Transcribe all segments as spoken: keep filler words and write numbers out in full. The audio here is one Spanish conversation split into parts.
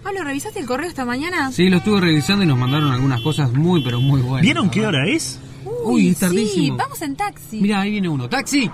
Pablo, ¿revisaste el correo esta mañana? Sí, lo estuve revisando y nos mandaron algunas cosas muy, pero muy buenas. ¿Vieron qué hora es? Uy, Uy, es tardísimo. Sí, vamos en taxi. Mira, ahí viene uno. ¡Taxi!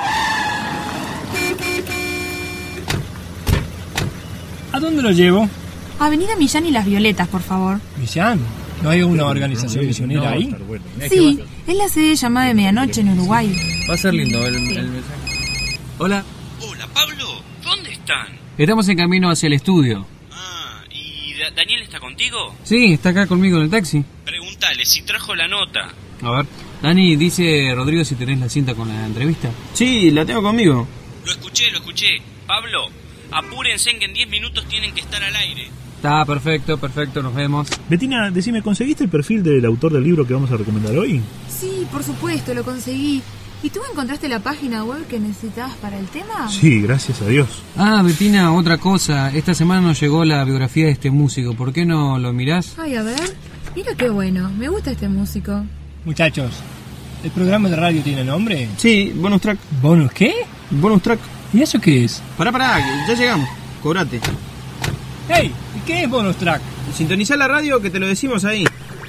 ¿A dónde lo llevo? Avenida Millán y Las Violetas, por favor. Millán. ¿No hay una organización misionera No, ahí? bueno. Sí, es la sede llamada de Medianoche en Uruguay. Va a ser lindo el, el mensaje. Hola. Hola, Pablo. ¿Dónde están? Estamos en camino hacia el estudio. Ah, ¿y Da- Daniel está contigo? Sí, está acá conmigo en el taxi. Pregúntale si trajo la nota. A ver. Dani, dice Rodrigo si tenés la cinta con la entrevista. Sí, la tengo conmigo. Lo escuché, lo escuché. Pablo, apúrense en que en diez minutos tienen que estar al aire. Está perfecto, perfecto, nos vemos. Betina, decime, ¿conseguiste el perfil del autor del libro que vamos a recomendar hoy? Sí, por supuesto, lo conseguí. ¿Y tú encontraste la página web que necesitabas para el tema? Sí, gracias a Dios. Ah, Betina, otra cosa. Esta semana nos llegó la biografía de este músico. ¿Por qué no lo mirás? Ay, a ver. Mira qué bueno. Me gusta este músico. Muchachos, ¿el programa de radio tiene nombre? Sí, bonus track. ¿Bonus qué? Bonus track. ¿Y eso qué es? Pará, pará, que ya llegamos. Cobrate. ¡Hey! ¿Y qué es bonus track? Sintonizá la radio que te lo decimos ahí.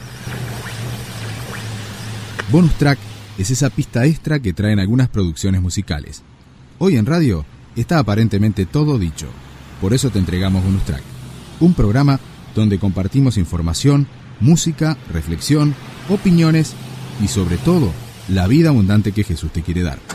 Bonus track es esa pista extra que traen algunas producciones musicales. Hoy en radio está aparentemente todo dicho. Por eso te entregamos Bonus Track, un programa donde compartimos información, música, reflexión, opiniones y sobre todo, la vida abundante que Jesús te quiere dar.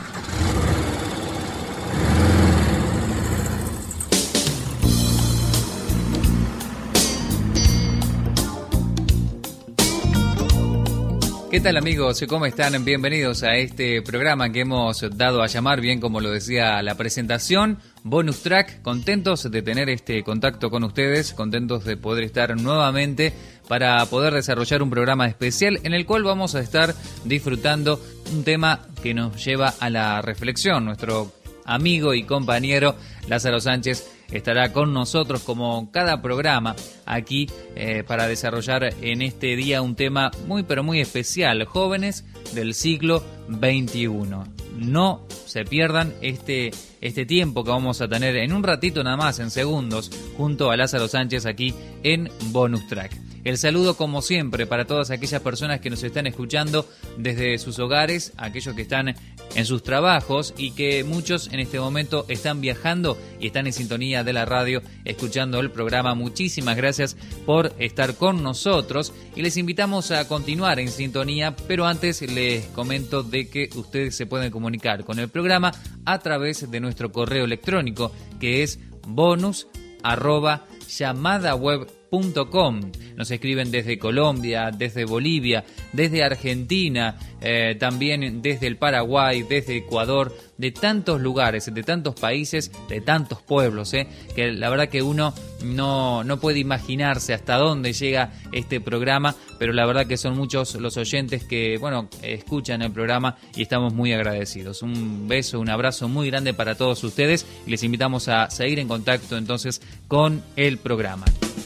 ¿Qué tal, amigos? ¿Cómo están? Bienvenidos a este programa que hemos dado a llamar, bien como lo decía la presentación, Bonus Track. Contentos de tener este contacto con ustedes, contentos de poder estar nuevamente para poder desarrollar un programa especial en el cual vamos a estar disfrutando un tema que nos lleva a la reflexión. Nuestro amigo y compañero Lázaro Sánchez estará con nosotros como cada programa aquí eh, para desarrollar en este día un tema muy pero muy especial, jóvenes del siglo veintiuno. No se pierdan este, este tiempo que vamos a tener en un ratito nada más, en segundos, junto a Lázaro Sánchez aquí en Bonus Track. El saludo como siempre para todas aquellas personas que nos están escuchando desde sus hogares, aquellos que están en sus trabajos y que muchos en este momento están viajando y están en sintonía de la radio escuchando el programa. Muchísimas gracias por estar con nosotros y les invitamos a continuar en sintonía, pero antes les comento de que ustedes se pueden comunicar con el programa a través de nuestro correo electrónico que es bonus arroba llamadaweb punto com. Nos escriben desde Colombia, desde Bolivia, desde Argentina, eh, también desde el Paraguay, desde Ecuador, de tantos lugares, de tantos países, de tantos pueblos, eh, que la verdad que uno no, no puede imaginarse hasta dónde llega este programa, pero la verdad que son muchos los oyentes que, bueno, escuchan el programa y estamos muy agradecidos. Un beso, un abrazo muy grande para todos ustedes y les invitamos a seguir en contacto entonces con el programa.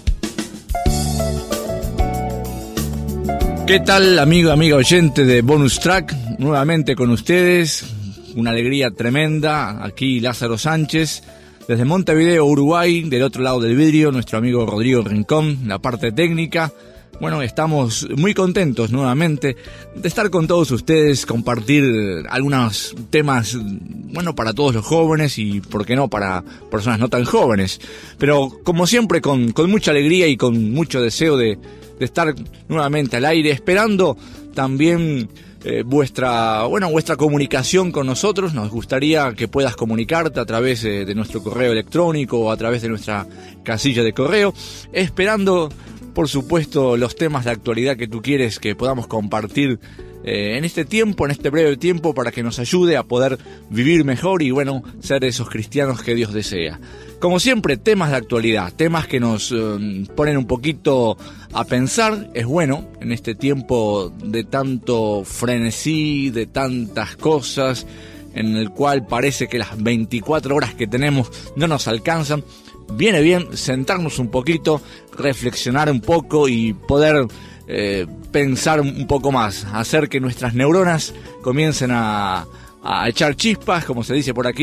¿Qué tal, amigo, amiga oyente de Bonus Track? Nuevamente con ustedes, una alegría tremenda. Aquí Lázaro Sánchez, desde Montevideo, Uruguay, del otro lado del vidrio, nuestro amigo Rodrigo Rincón, la parte técnica. Bueno, estamos muy contentos nuevamente de estar con todos ustedes, compartir algunos temas, bueno, para todos los jóvenes y, por qué no, para personas no tan jóvenes. Pero, como siempre, con, con mucha alegría y con mucho deseo de, de estar nuevamente al aire, esperando también eh, vuestra, bueno, vuestra comunicación con nosotros. Nos gustaría que puedas comunicarte a través de, de nuestro correo electrónico o a través de nuestra casilla de correo, esperando, por supuesto, los temas de actualidad que tú quieres que podamos compartir eh, en este tiempo, en este breve tiempo, para que nos ayude a poder vivir mejor y, bueno, ser esos cristianos que Dios desea. Como siempre, temas de actualidad, temas que nos eh, ponen un poquito a pensar. Es bueno, en este tiempo de tanto frenesí, de tantas cosas, en el cual parece que las veinticuatro horas que tenemos no nos alcanzan. Viene bien sentarnos un poquito, reflexionar un poco y poder eh, pensar un poco más, hacer que nuestras neuronas comiencen a, a echar chispas, como se dice por aquí,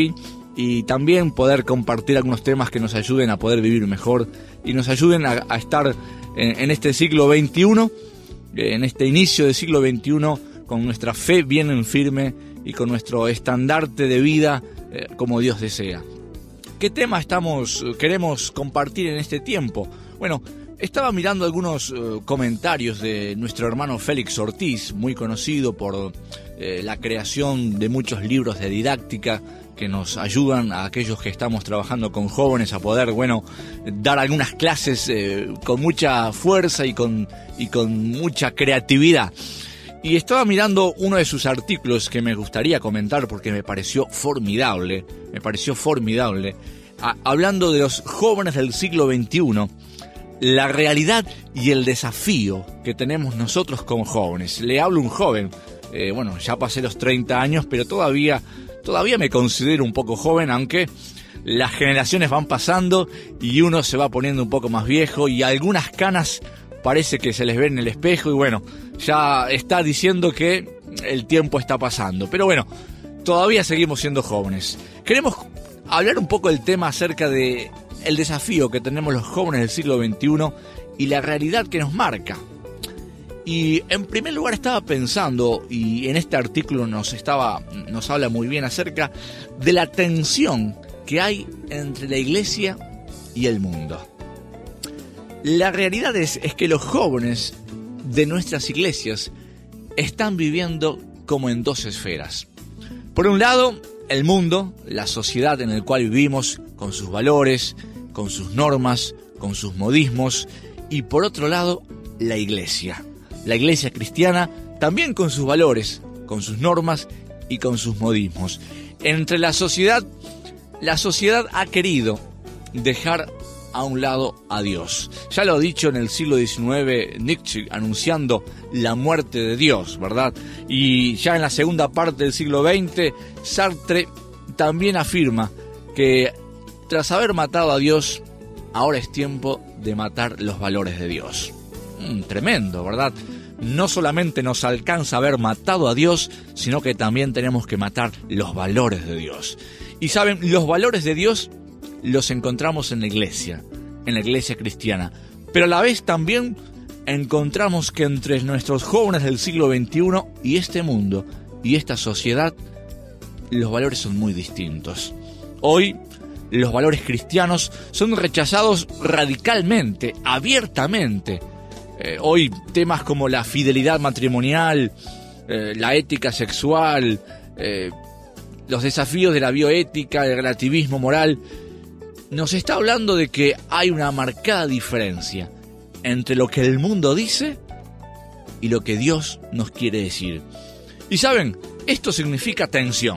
y también poder compartir algunos temas que nos ayuden a poder vivir mejor y nos ayuden a, a estar en, en este siglo veintiuno, en este inicio del siglo veintiuno, con nuestra fe bien en firme y con nuestro estandarte de vida eh, como Dios desea. ¿Qué tema estamos queremos compartir en este tiempo? Bueno, estaba mirando algunos eh, comentarios de nuestro hermano Félix Ortiz, muy conocido por eh, la creación de muchos libros de didáctica que nos ayudan a aquellos que estamos trabajando con jóvenes a poder, bueno, dar algunas clases eh, con mucha fuerza y con, y con mucha creatividad. Y estaba mirando uno de sus artículos que me gustaría comentar porque me pareció formidable, me pareció formidable, a, hablando de los jóvenes del siglo veintiuno, la realidad y el desafío que tenemos nosotros como jóvenes. Le hablo a un joven, eh, bueno, ya pasé los treinta años, pero todavía... Todavía me considero un poco joven, aunque las generaciones van pasando y uno se va poniendo un poco más viejo y algunas canas parece que se les ven en el espejo y bueno, ya está diciendo que el tiempo está pasando. Pero bueno, todavía seguimos siendo jóvenes. Queremos hablar un poco del tema acerca de el desafío que tenemos los jóvenes del siglo veintiuno y la realidad que nos marca. Y en primer lugar estaba pensando, y en este artículo nos estaba, nos habla muy bien acerca de la tensión que hay entre la iglesia y el mundo. La realidad es, es que los jóvenes de nuestras iglesias están viviendo como en dos esferas. Por un lado, el mundo, la sociedad en la cual vivimos, con sus valores, con sus normas, con sus modismos, y por otro lado, la iglesia. La iglesia cristiana también con sus valores, con sus normas y con sus modismos. Entre la sociedad, la sociedad ha querido dejar a un lado a Dios. Ya lo ha dicho en el siglo diecinueve Nietzsche, anunciando la muerte de Dios, ¿verdad? Y ya en la segunda parte del siglo veinte, Sartre también afirma que tras haber matado a Dios, ahora es tiempo de matar los valores de Dios. Mm, tremendo, ¿verdad? No solamente nos alcanza haber matado a Dios, sino que también tenemos que matar los valores de Dios. Y saben, los valores de Dios los encontramos en la iglesia, en la iglesia cristiana. Pero a la vez también encontramos que entre nuestros jóvenes del siglo veintiuno y este mundo y esta sociedad, los valores son muy distintos. Hoy, los valores cristianos son rechazados radicalmente, abiertamente. Eh, hoy temas como la fidelidad matrimonial, eh, la ética sexual, eh, los desafíos de la bioética, el relativismo moral, nos está hablando de que hay una marcada diferencia entre lo que el mundo dice y lo que Dios nos quiere decir. Y saben, esto significa tensión.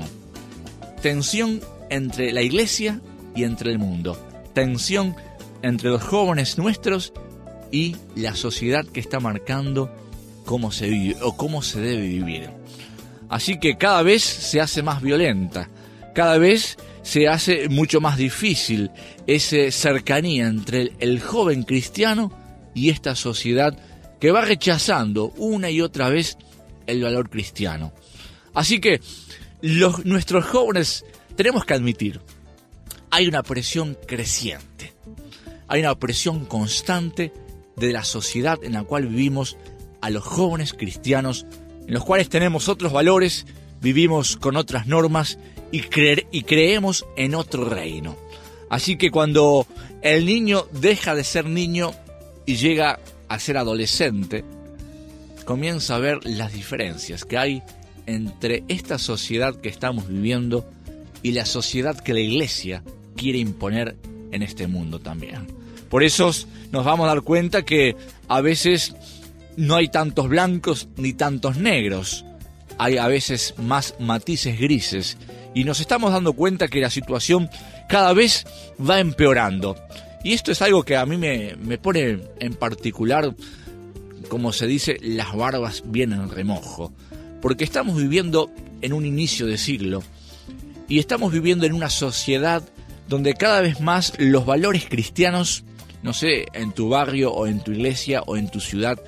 Tensión entre la iglesia y entre el mundo. Tensión entre los jóvenes nuestros y la sociedad que está marcando cómo se vive o cómo se debe vivir. Así que cada vez se hace más violenta, cada vez se hace mucho más difícil esa cercanía entre el, el joven cristiano y esta sociedad que va rechazando una y otra vez el valor cristiano. Así que los, nuestros jóvenes tenemos que admitir, hay una presión creciente, hay una presión constante de la sociedad en la cual vivimos a los jóvenes cristianos, en los cuales tenemos otros valores, vivimos con otras normas y, creer, y creemos en otro reino. Así que cuando el niño deja de ser niño y llega a ser adolescente, comienza a ver las diferencias que hay entre esta sociedad que estamos viviendo y la sociedad que la iglesia quiere imponer en este mundo también. Por eso nos vamos a dar cuenta que a veces no hay tantos blancos ni tantos negros. Hay a veces más matices grises. Y nos estamos dando cuenta que la situación cada vez va empeorando. Y esto es algo que a mí me, me pone en particular, como se dice, las barbas bien en remojo. Porque estamos viviendo en un inicio de siglo. Y estamos viviendo en una sociedad donde cada vez más los valores cristianos, no sé, en tu barrio o en tu iglesia o en tu ciudad,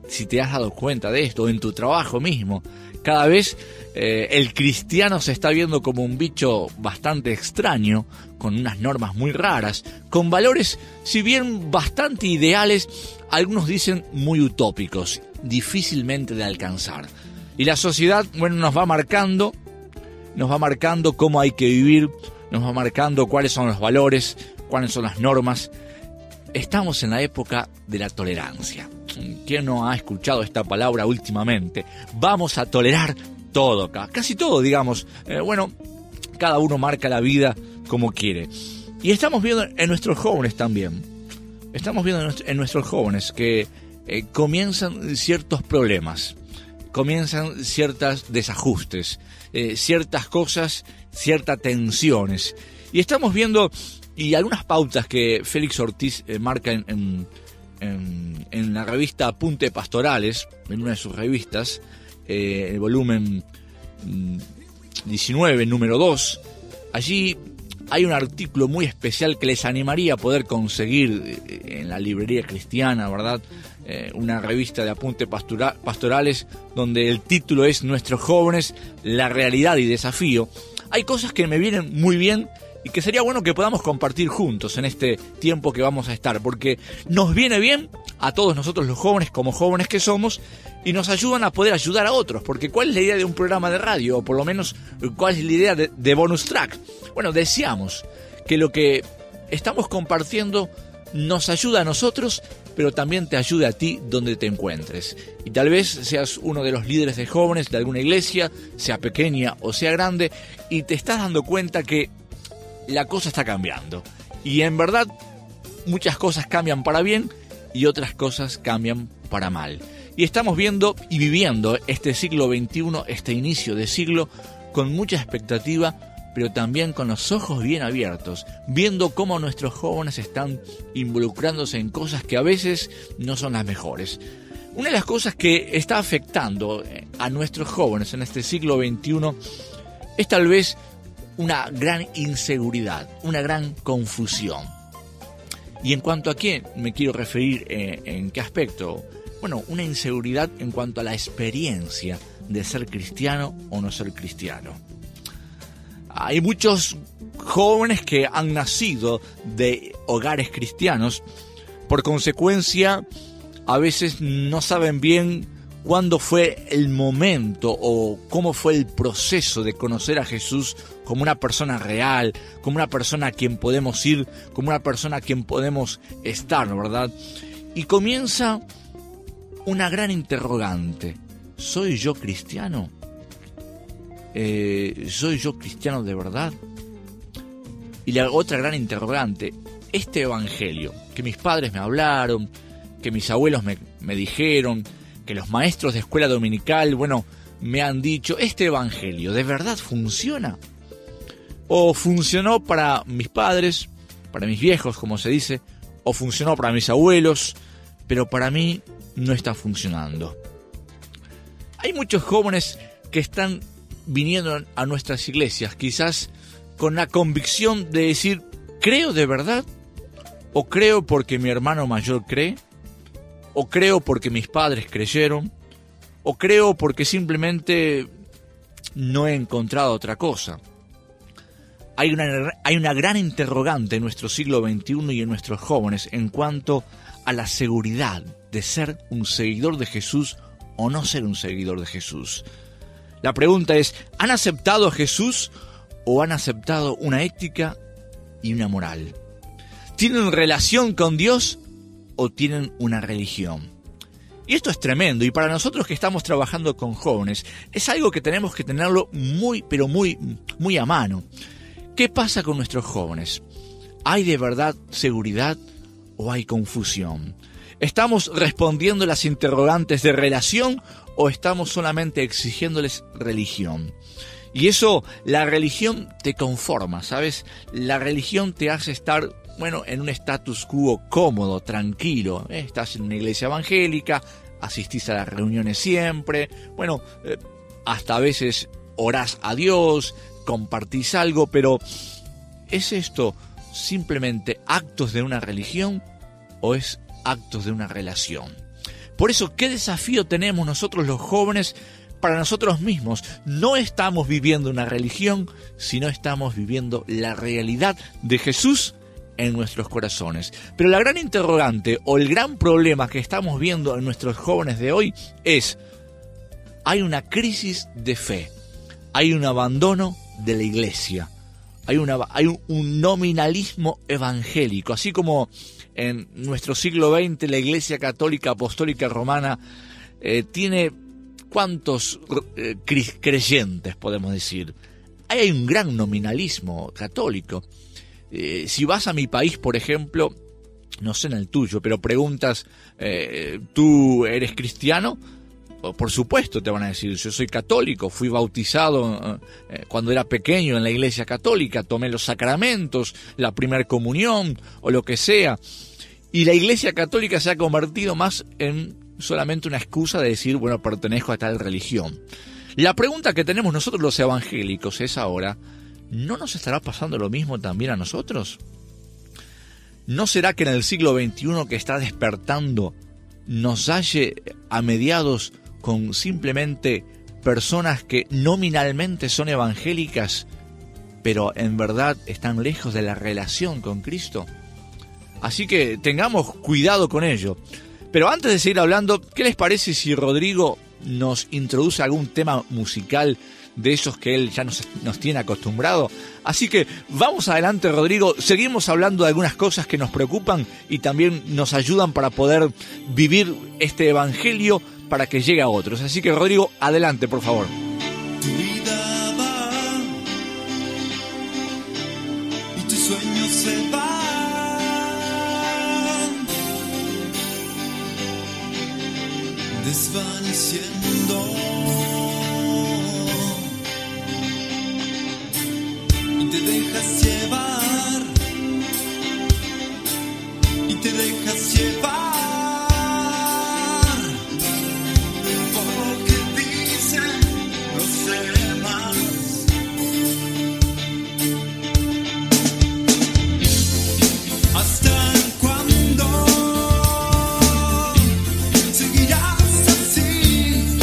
si te has dado cuenta de esto, en tu trabajo mismo. Cada vez eh, el cristiano se está viendo como un bicho bastante extraño, con unas normas muy raras, con valores, si bien bastante ideales, algunos dicen muy utópicos, difícilmente de alcanzar. Y la sociedad, bueno, nos va marcando, nos va marcando cómo hay que vivir, nos va marcando cuáles son los valores, cuáles son las normas. Estamos en la época de la tolerancia. ¿Quién no ha escuchado esta palabra últimamente? Vamos a tolerar todo acá, casi todo, digamos. Eh, bueno, cada uno marca la vida como quiere. Y estamos viendo en nuestros jóvenes también. Estamos viendo en nuestros jóvenes que eh, comienzan ciertos problemas, comienzan ciertos desajustes, eh, ciertas cosas, ciertas tensiones. Y estamos viendo, y algunas pautas que Félix Ortiz eh, marca en, en, en, en la revista Apunte Pastorales, en una de sus revistas, eh, el volumen diecinueve, número dos. Allí hay un artículo muy especial que les animaría a poder conseguir en la librería cristiana, ¿verdad? Eh, una revista de Apuntes pastora- Pastorales, donde el título es Nuestros jóvenes, la realidad y desafío. Hay cosas que me vienen muy bien y que sería bueno que podamos compartir juntos en este tiempo que vamos a estar, porque nos viene bien a todos nosotros los jóvenes, como jóvenes que somos, y nos ayudan a poder ayudar a otros, porque ¿cuál es la idea de un programa de radio? O por lo menos, ¿cuál es la idea de, de Bonus Track? Bueno, deseamos que lo que estamos compartiendo nos ayuda a nosotros, pero también te ayude a ti donde te encuentres. Y tal vez seas uno de los líderes de jóvenes de alguna iglesia, sea pequeña o sea grande, y te estás dando cuenta que la cosa está cambiando. Y en verdad, muchas cosas cambian para bien y otras cosas cambian para mal. Y estamos viendo y viviendo este siglo veintiuno, este inicio de siglo, con mucha expectativa, pero también con los ojos bien abiertos, viendo cómo nuestros jóvenes están involucrándose en cosas que a veces no son las mejores. Una de las cosas que está afectando a nuestros jóvenes en este siglo veintiuno es tal vez una gran inseguridad, una gran confusión. ¿Y en cuanto a qué me quiero referir? Eh, ¿En qué aspecto? Bueno, una inseguridad en cuanto a la experiencia de ser cristiano o no ser cristiano. Hay muchos jóvenes que han nacido de hogares cristianos, por consecuencia, a veces no saben bien cuándo fue el momento o cómo fue el proceso de conocer a Jesús como una persona real, como una persona a quien podemos ir, como una persona a quien podemos estar, ¿verdad? Y comienza una gran interrogante. ¿Soy yo cristiano? Eh, ¿Soy yo cristiano de verdad? Y la otra gran interrogante, este evangelio que mis padres me hablaron, que mis abuelos me, me dijeron, que los maestros de escuela dominical, bueno, me han dicho, ¿este evangelio de verdad funciona? ¿O funcionó para mis padres, para mis viejos, como se dice, o funcionó para mis abuelos, pero para mí no está funcionando? Hay muchos jóvenes que están viniendo a nuestras iglesias, quizás con la convicción de decir, ¿creo de verdad? ¿O creo porque mi hermano mayor cree? ¿O creo porque mis padres creyeron? ¿O creo porque simplemente no he encontrado otra cosa? Hay una, hay una gran interrogante en nuestro siglo veintiuno y en nuestros jóvenes en cuanto a la seguridad de ser un seguidor de Jesús o no ser un seguidor de Jesús. La pregunta es, ¿han aceptado a Jesús o han aceptado una ética y una moral? ¿Tienen relación con Dios o tienen una religión? Y esto es tremendo, y para nosotros que estamos trabajando con jóvenes, es algo que tenemos que tenerlo muy, pero muy, muy a mano. ¿Qué pasa con nuestros jóvenes? ¿Hay de verdad seguridad o hay confusión? ¿Estamos respondiendo las interrogantes de relación o estamos solamente exigiéndoles religión? Y eso, la religión te conforma, ¿sabes? La religión te hace estar, bueno, en un status quo cómodo, tranquilo. ¿eh? Estás en una iglesia evangélica, asistís a las reuniones siempre, bueno, eh, hasta a veces orás a Dios, compartís algo, pero ¿es esto simplemente actos de una religión o es actos de una relación? Por eso, ¿qué desafío tenemos nosotros los jóvenes para nosotros mismos? No estamos viviendo una religión, sino estamos viviendo la realidad de Jesús en nuestros corazones. Pero la gran interrogante o el gran problema que estamos viendo en nuestros jóvenes de hoy es: hay una crisis de fe, hay un abandono de la iglesia, hay, una, hay un, un nominalismo evangélico, así como en nuestro siglo veinte la Iglesia Católica Apostólica Romana eh, tiene cuántos eh, creyentes, podemos decir. Ahí hay un gran nominalismo católico. Eh, si vas a mi país, por ejemplo, no sé en el tuyo, pero preguntas, eh, ¿tú eres cristiano? Por supuesto te van a decir, yo soy católico, fui bautizado eh, cuando era pequeño en la iglesia católica, tomé los sacramentos, la primera comunión o lo que sea. Y la iglesia católica se ha convertido más en solamente una excusa de decir, bueno, pertenezco a tal religión. La pregunta que tenemos nosotros los evangélicos es ahora, ¿no nos estará pasando lo mismo también a nosotros? ¿No será que en el siglo veintiuno que está despertando nos halle a mediados con simplemente personas que nominalmente son evangélicas, pero en verdad están lejos de la relación con Cristo? Así que tengamos cuidado con ello. Pero antes de seguir hablando, ¿qué les parece si Rodrigo nos introduce algún tema musical de esos que él ya nos, nos tiene acostumbrado? Así que vamos adelante, Rodrigo. Seguimos hablando de algunas cosas que nos preocupan y también nos ayudan para poder vivir este evangelio para que llegue a otros. Así que, Rodrigo, adelante, por favor. Tu vida va y tus sueños se van desvaneciendo y te dejas llevar y te dejas llevar por lo que dicen los demás. ¿Hasta cuándo seguirás así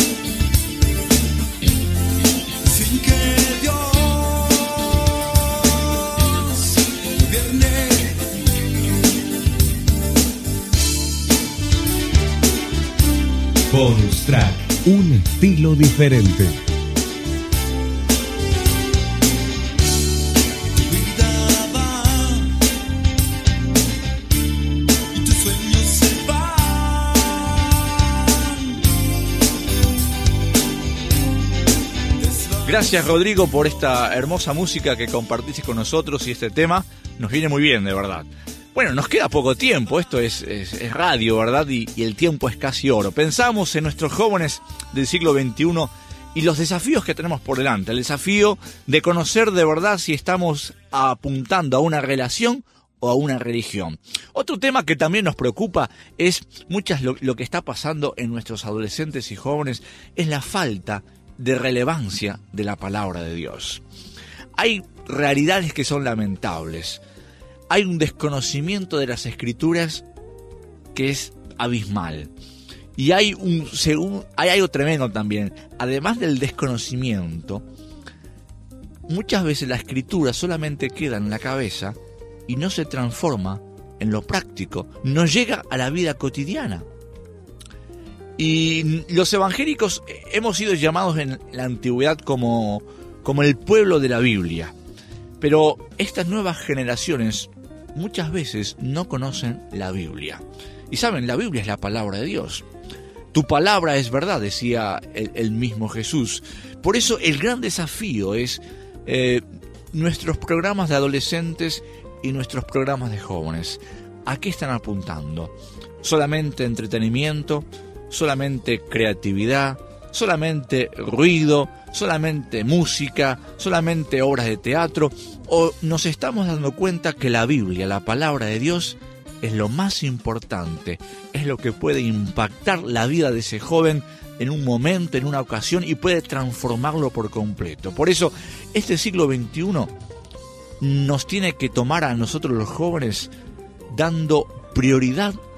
sin que Dios gobierne? Bonus Track, un estilo diferente. Tu vida va y tus sueños se van. Gracias, Rodrigo, por esta hermosa música que compartiste con nosotros, y este tema nos viene muy bien, de verdad. Bueno, nos queda poco tiempo, esto es, es, es radio, ¿verdad? Y, y el tiempo es casi oro. Pensamos en nuestros jóvenes del siglo veintiuno y los desafíos que tenemos por delante. El desafío de conocer de verdad si estamos apuntando a una relación o a una religión. Otro tema que también nos preocupa es muchas lo, lo que está pasando en nuestros adolescentes y jóvenes, es la falta de relevancia de la palabra de Dios. Hay realidades que son lamentables. Hay un desconocimiento de las Escrituras que es abismal. Y hay un según, hay algo tremendo también. Además del desconocimiento, muchas veces la Escritura solamente queda en la cabeza y no se transforma en lo práctico, no llega a la vida cotidiana. Y los evangélicos hemos sido llamados en la antigüedad como, como el pueblo de la Biblia. Pero estas nuevas generaciones muchas veces no conocen la Biblia. Y saben, la Biblia es la palabra de Dios. Tu palabra es verdad, decía el, el mismo Jesús. Por eso el gran desafío es eh, nuestros programas de adolescentes y nuestros programas de jóvenes. ¿A qué están apuntando? ¿Solamente entretenimiento? ¿Solamente creatividad? ¿Solamente ruido? ¿Solamente música? ¿Solamente obras de teatro? ¿O nos estamos dando cuenta que la Biblia, la palabra de Dios, es lo más importante? Es lo que puede impactar la vida de ese joven en un momento, en una ocasión, y puede transformarlo por completo. Por eso, este siglo veintiuno nos tiene que tomar a nosotros los jóvenes dando prioridad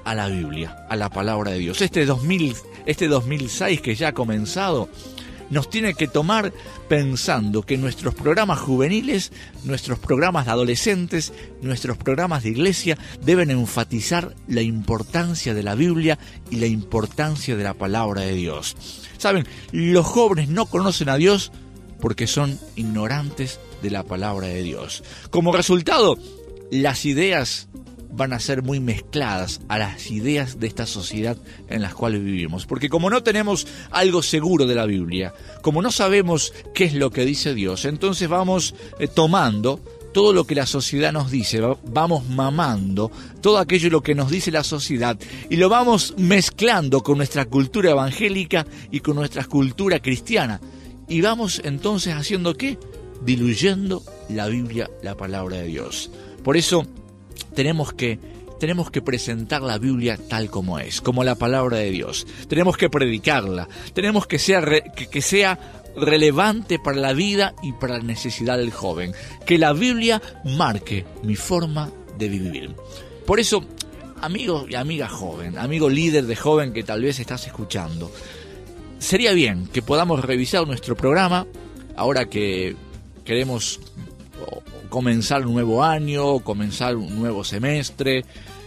a la Biblia, a la palabra de Dios. Este dos mil, este dos mil seis que ya ha comenzado nos tiene que tomar pensando que nuestros programas juveniles, nuestros programas de adolescentes, nuestros programas de iglesia deben enfatizar la importancia de la Biblia y la importancia de la palabra de Dios. Saben, los jóvenes no conocen a Dios porque son ignorantes de la palabra de Dios. Como resultado, las ideas van a ser muy mezcladas a las ideas de esta sociedad en la cual vivimos. Porque como no tenemos algo seguro de la Biblia, como no sabemos qué es lo que dice Dios, entonces vamos eh, tomando todo lo que la sociedad nos dice, va, vamos mamando todo aquello lo que nos dice la sociedad y lo vamos mezclando con nuestra cultura evangélica y con nuestra cultura cristiana. Y vamos entonces haciendo ¿qué? Diluyendo la Biblia, la palabra de Dios. Por eso tenemos que, tenemos que presentar la Biblia tal como es, como la palabra de Dios. Tenemos que predicarla, tenemos que sea, re, que, que sea relevante para la vida y para la necesidad del joven. Que la Biblia marque mi forma de vivir. Por eso, amigo y amiga joven, amigo líder de joven que tal vez estás escuchando, sería bien que podamos revisar nuestro programa ahora que queremos comenzar un nuevo año, comenzar un nuevo semestre.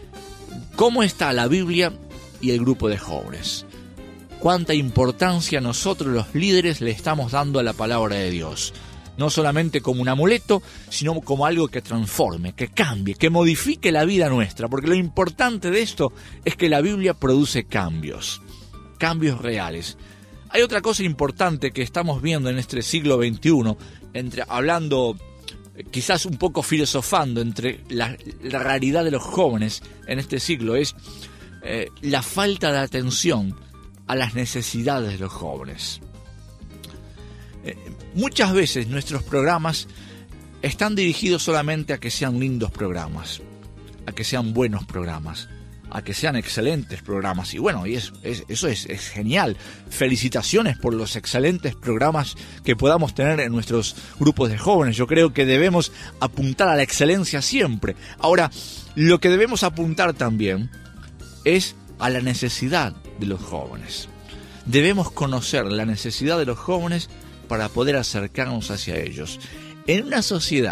¿Cómo está la Biblia y el grupo de jóvenes? ¿Cuánta importancia nosotros los líderes le estamos dando a la palabra de Dios? No solamente como un amuleto, sino como algo que transforme, que cambie, que modifique la vida nuestra. Porque lo importante de esto es que la Biblia produce cambios, cambios reales. Hay otra cosa importante que estamos viendo en este siglo veintiuno, entre, hablando quizás un poco filosofando entre la, la realidad de los jóvenes en este siglo, es eh, la falta de atención a las necesidades de los jóvenes. Eh, muchas veces nuestros programas están dirigidos solamente a que sean lindos programas, a que sean buenos programas, a que sean excelentes programas. Y bueno, y es, es, eso es, es genial. Felicitaciones por los excelentes programas que podamos tener en nuestros grupos de jóvenes. Yo creo que debemos apuntar a la excelencia siempre. Ahora, lo que debemos apuntar también es a la necesidad de los jóvenes. Debemos conocer la necesidad de los jóvenes para poder acercarnos hacia ellos. En una sociedad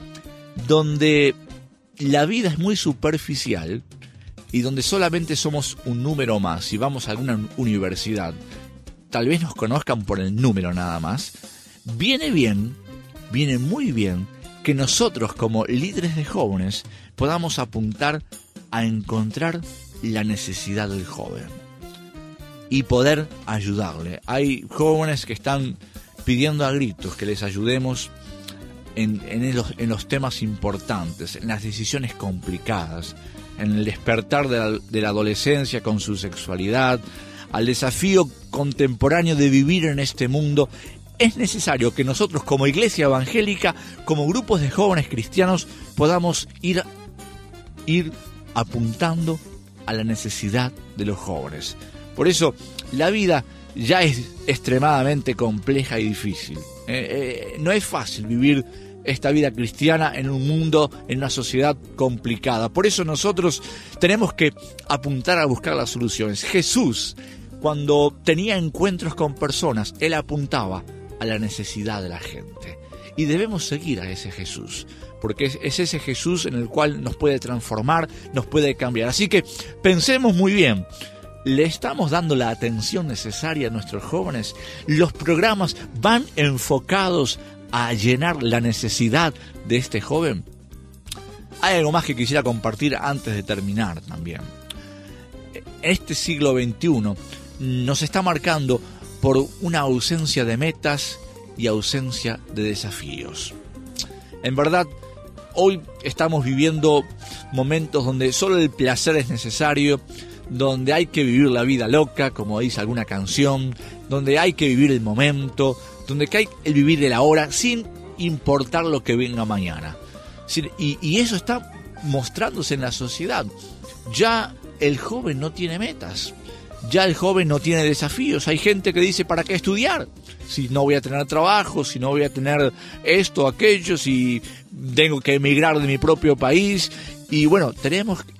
donde la vida es muy superficial y donde solamente somos un número más, si vamos a alguna universidad, tal vez nos conozcan por el número nada más, viene bien, viene muy bien que nosotros como líderes de jóvenes podamos apuntar a encontrar la necesidad del joven y poder ayudarle. Hay jóvenes que están pidiendo a gritos que les ayudemos en, en, los, en los temas importantes, en las decisiones complicadas, en el despertar de la, de la adolescencia con su sexualidad, al desafío contemporáneo de vivir en este mundo. Es necesario que nosotros como iglesia evangélica, como grupos de jóvenes cristianos, podamos ir, ir apuntando a la necesidad de los jóvenes. Por eso, la vida ya es extremadamente compleja y difícil. Eh, eh, no es fácil vivir esta vida cristiana en un mundo, en una sociedad complicada. Por eso nosotros tenemos que apuntar a buscar las soluciones. Jesús, cuando tenía encuentros con personas, él apuntaba a la necesidad de la gente. Y debemos seguir a ese Jesús, porque es, es ese Jesús en el cual nos puede transformar, nos puede cambiar. Así que pensemos muy bien. ¿Le estamos dando la atención necesaria a nuestros jóvenes? ¿Los programas van enfocados a llenar la necesidad de este joven? Hay algo más que quisiera compartir antes de terminar también. Este siglo veintiuno nos está marcando por una ausencia de metas y ausencia de desafíos. En verdad, hoy estamos viviendo momentos donde solo el placer es necesario, donde hay que vivir la vida loca, como dice alguna canción, donde hay que vivir el momento, donde hay que vivir el ahora sin importar lo que venga mañana. Y, y eso está mostrándose en la sociedad. Ya el joven no tiene metas, ya el joven no tiene desafíos. Hay gente que dice, ¿para qué estudiar? Si no voy a tener trabajo, si no voy a tener esto, aquello, si tengo que emigrar de mi propio país. Y bueno, tenemos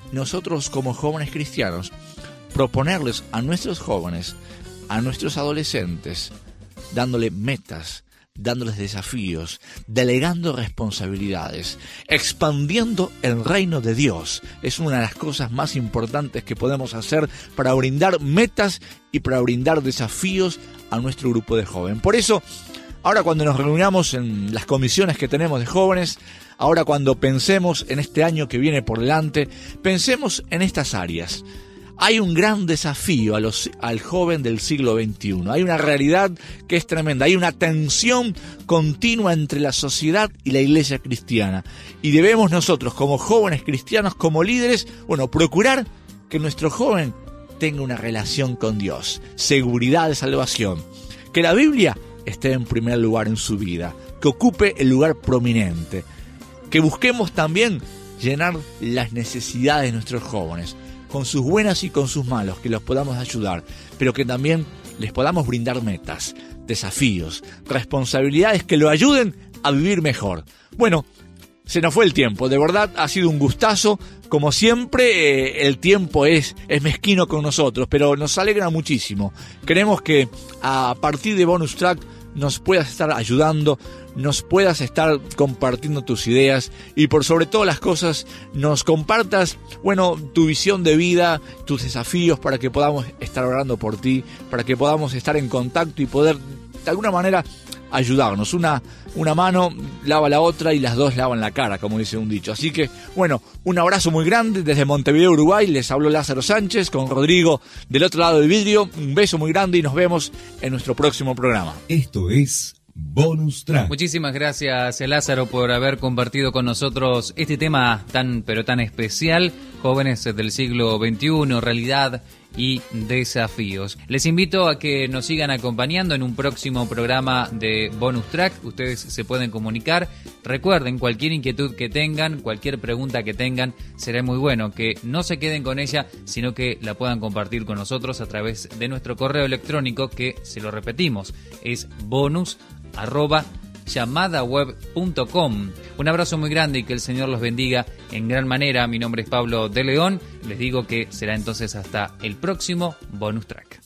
nosotros como jóvenes cristianos proponerles a nuestros jóvenes, a nuestros adolescentes, dándole metas, dándoles desafíos, delegando responsabilidades, expandiendo el reino de Dios. Es una de las cosas más importantes que podemos hacer para brindar metas y para brindar desafíos a nuestro grupo de jóvenes. Por eso, ahora cuando nos reunamos en las comisiones que tenemos de jóvenes, ahora cuando pensemos en este año que viene por delante, pensemos en estas áreas. Hay un gran desafío a los, al joven del siglo veintiuno. Hay una realidad que es tremenda. Hay una tensión continua entre la sociedad y la iglesia cristiana. Y debemos nosotros, como jóvenes cristianos, como líderes, bueno, procurar que nuestro joven tenga una relación con Dios, seguridad de salvación. Que la Biblia esté en primer lugar en su vida, que ocupe el lugar prominente. Que busquemos también llenar las necesidades de nuestros jóvenes, con sus buenas y con sus malos, que los podamos ayudar, pero que también les podamos brindar metas, desafíos, responsabilidades que lo ayuden a vivir mejor. Bueno, se nos fue el tiempo, de verdad ha sido un gustazo, como siempre eh, el tiempo es, es mezquino con nosotros, pero nos alegra muchísimo. Queremos que a partir de Bonus Track nos puedas estar ayudando, nos puedas estar compartiendo tus ideas y por sobre todas las cosas nos compartas, bueno, tu visión de vida, tus desafíos para que podamos estar orando por ti, para que podamos estar en contacto y poder de alguna manera ayudarnos. Una, una mano lava la otra y las dos lavan la cara, como dice un dicho. Así que, bueno, un abrazo muy grande desde Montevideo, Uruguay. Les habló Lázaro Sánchez con Rodrigo del otro lado del vidrio. Un beso muy grande y nos vemos en nuestro próximo programa. Esto es Bonus Track. Muchísimas gracias, Lázaro, por haber compartido con nosotros este tema tan pero tan especial, jóvenes del siglo veintiuno, realidad y desafíos. Les invito a que nos sigan acompañando en un próximo programa de Bonus Track. Ustedes se pueden comunicar. Recuerden, cualquier inquietud que tengan, cualquier pregunta que tengan, será muy bueno que no se queden con ella, sino que la puedan compartir con nosotros a través de nuestro correo electrónico, que, se lo repetimos, es bonus arroba llamadaweb punto com. Un abrazo muy grande y que el Señor los bendiga en gran manera. Mi nombre es Pablo de León. Les digo que será entonces hasta el próximo Bonus Track.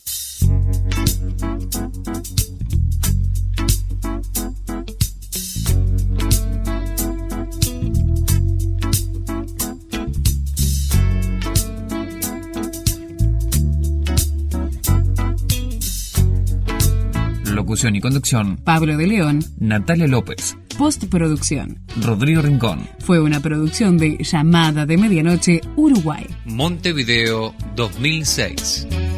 Locución y conducción: Pablo de León, Natalia López. Postproducción: Rodrigo Rincón. Fue una producción de Llamada de Medianoche, Uruguay. Montevideo dos mil seis.